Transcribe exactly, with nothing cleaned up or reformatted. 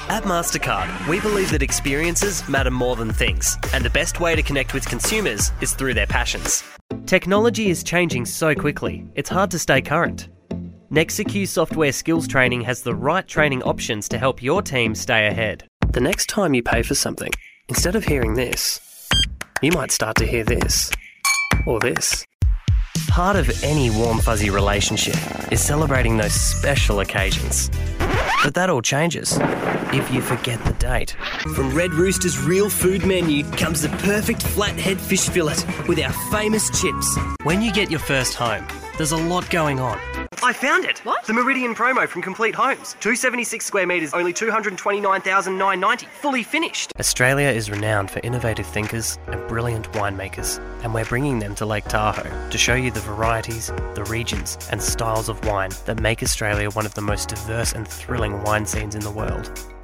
At MasterCard, we believe that experiences matter more than things, and the best way to connect with consumers is through their passions. Technology is changing so quickly, it's hard to stay current. Nexacue Software Skills Training has the right training options to help your team stay ahead. The next time you pay for something, instead of hearing this, you might start to hear this, or this. Part of any warm fuzzy relationship is celebrating those special occasions. But that all changes if you forget the date. From Red Rooster's real food menu comes the perfect flathead fish fillet with our famous chips. When you get your first home, there's a lot going on. I found it! What? The Meridian promo from Complete Homes. two hundred seventy-six square metres, only two hundred twenty-nine thousand nine hundred ninety, fully finished. Australia is renowned for innovative thinkers and brilliant winemakers, and we're bringing them to Lake Tahoe to show you the varieties, the regions and styles of wine that make Australia one of the most diverse and thrilling wine scenes in the world.